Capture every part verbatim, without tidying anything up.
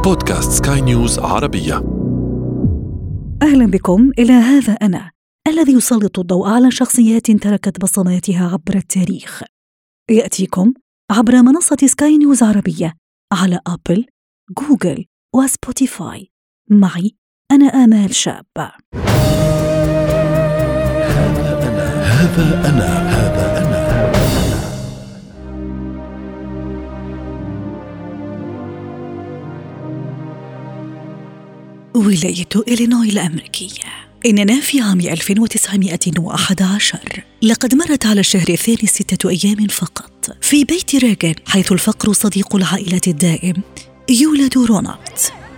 بودكاست سكاي نيوز عربية. أهلا بكم إلى هذا أنا الذي يسلط الضوء على شخصيات تركت بصماتها عبر التاريخ. يأتيكم عبر منصة سكاي نيوز عربية على أبل، جوجل وسبوتيفاي. معي أنا آمال شاب. هذا أنا هذا أنا هذا أنا ولاية إلينوي الأمريكية. إننا في عام ألف وتسعمائة وأحد عشر. لقد مرت على الشهر الثاني ستة أيام فقط في بيت ريغان، حيث الفقر صديق العائلة الدائم. يولد رونالد.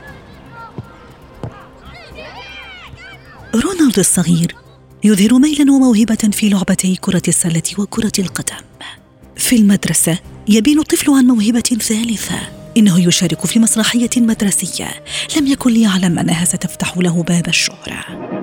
رونالد الصغير يظهر ميلاً وموهبة في لعبتي كرة السلة وكرة القدم. في المدرسة يبين الطفل عن موهبة ثالثة، إنه يشارك في مسرحية مدرسية لم يكن ليعلم أنها ستفتح له باب الشهرة.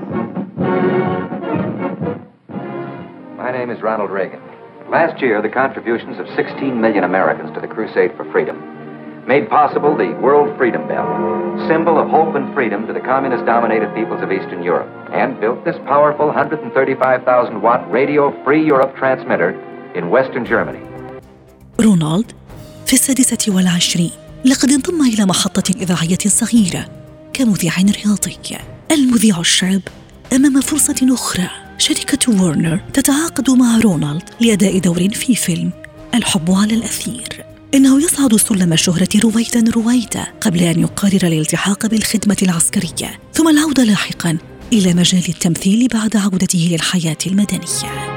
My name is Ronald Reagan. Last year, the contributions of sixteen million Americans to the crusade for freedom made possible the World Freedom Bell, symbol of hope and freedom to the communist-dominated peoples of Eastern Europe, and built this powerful one hundred thirty-five thousand watt Radio Free Europe transmitter in Western Germany. رونالد في السادسة والعشرين لقد انضم إلى محطة إذاعية صغيرة كمذيع رياضي. المذيع الشاب أمام فرصة أخرى. شركة وورنر تتعاقد مع رونالد لأداء دور في فيلم الحب على الأثير. إنه يصعد سلم الشهرة رويدا رويدا قبل أن يقرر الالتحاق بالخدمة العسكرية، ثم العودة لاحقا إلى مجال التمثيل بعد عودته للحياة المدنية.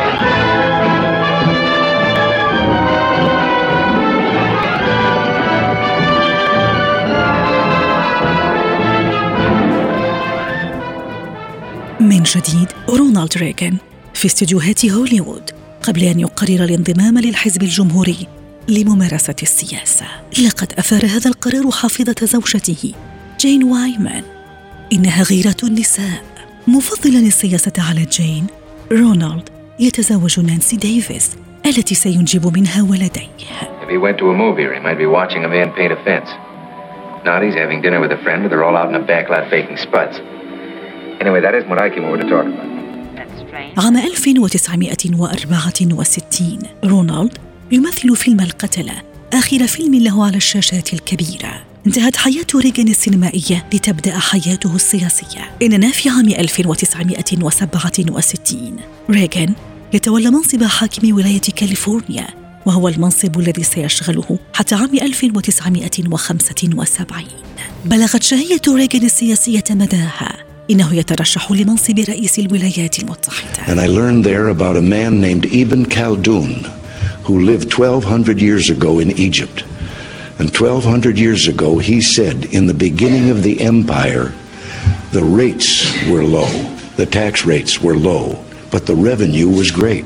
من جديد رونالد ريغان في استديوهات هوليوود قبل أن يقرر الانضمام للحزب الجمهوري لممارسة السياسة. لقد أثار هذا القرار حافظة زوجته جين وايمان. إنها غيرة النساء. مفضلاً السياسة على جين، رونالد يتزوج نانسي ديفيس التي سينجب منها ولديه. If he went to a movie, he might be watching a man paint a fence. Not he's having dinner with a friend, but they're all out in a backlot faking spuds. Anyway, that isn't what I came over to talk about. عام ألف وتسعمائة وأربعة وستين رونالد يمثل فيلم القتلة، آخر فيلم له على الشاشات الكبيرة. انتهت حياة ريغان السينمائية لتبدأ حياته السياسية. إننا في عام ألف وتسعمائة وسبعة وستين ريغان يتولى منصب حاكم ولاية كاليفورنيا، وهو المنصب الذي سيشغله حتى عام ألف وتسعمائة وخمسة وسبعين. بلغت شهية ريغان السياسية مداها، إنه يترشح لمنصب رئيس الولايات المتحدة. And I learned there about a man named Ibn Khaldun who lived twelve hundred years ago in Egypt. And twelve hundred years ago he said, in the beginning of the empire, the rates were low, the tax rates were low, but the revenue was great.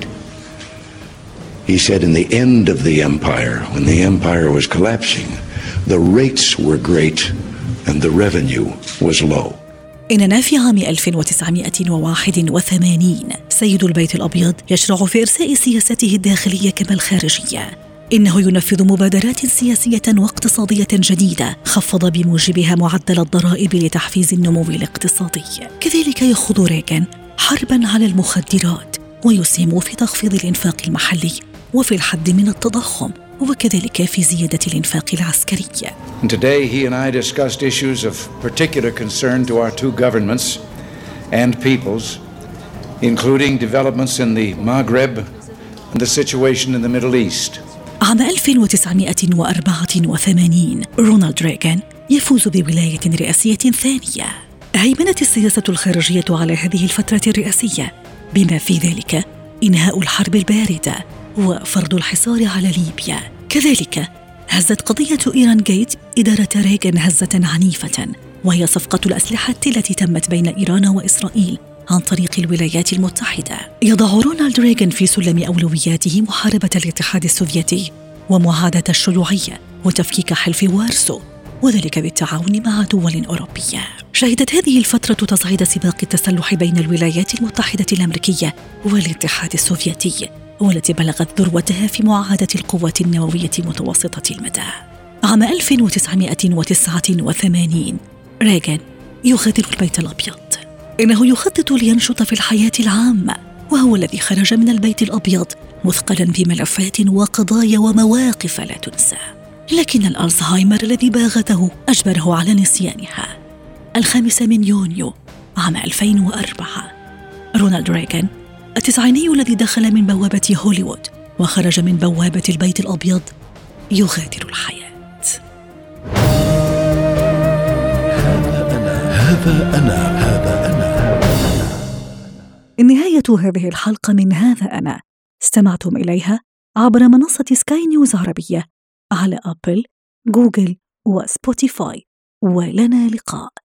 He said in the end of the empire, when the empire was collapsing, the rates were great and the revenue was low. إننا في عام ألف وتسعمائة وواحد وثمانين سيد البيت الأبيض يشرع في إرساء سياسته الداخلية كما الخارجية. إنه ينفذ مبادرات سياسية واقتصادية جديدة خفض بموجبها معدل الضرائب لتحفيز النمو الاقتصادي. كذلك يخوض ريغان حرباً على المخدرات ويسهم في تخفيض الإنفاق المحلي وفي الحد من التضخم، وكذلك في زيادة الإنفاق العسكري. And today he and I discussed issues of particular concern to our two governments and peoples, including developments in the Maghreb and the situation in the Middle East. عام ألف وتسعمائة وأربعة وثمانين رونالد ريغان يفوز بولاية رئاسية ثانية. هيمنت السياسة الخارجية على هذه الفترة الرئاسية، بما في ذلك إنهاء الحرب الباردة وفرض الحصار على ليبيا. كذلك هزت قضية إيران جيت إدارة ريغان هزة عنيفة، وهي صفقة الأسلحة التي تمت بين إيران وإسرائيل عن طريق الولايات المتحدة. يضع رونالد ريغان في سلم أولوياته محاربة الاتحاد السوفيتي ومعاداة الشيوعية وتفكيك حلف وارسو، وذلك بالتعاون مع دول أوروبية. شهدت هذه الفترة تصعيد سباق التسلح بين الولايات المتحدة الأمريكية والاتحاد السوفيتي، والتي بلغت ذروتها في معاهدة القوات النووية متوسطة المدى. عام ألف وتسعمائة وتسعة وثمانين ريغان يغادر البيت الأبيض. إنه يخطط لينشط في الحياة العامة، وهو الذي خرج من البيت الأبيض مثقلاً بملفات وقضايا ومواقف لا تنسى، لكن الألزهايمر الذي باغته أجبره على نسيانها. الخامس من يونيو عام ألفين وأربعة رونالد ريغان التسعيني الذي دخل من بوابة هوليوود وخرج من بوابة البيت الأبيض يغادر الحياة. هذا أنا هذا أنا نهاية هذه الحلقة من هذا أنا، استمعتم إليها عبر منصة سكاي نيوز عربية على أبل، جوجل وسبوتيفاي، ولنا لقاء.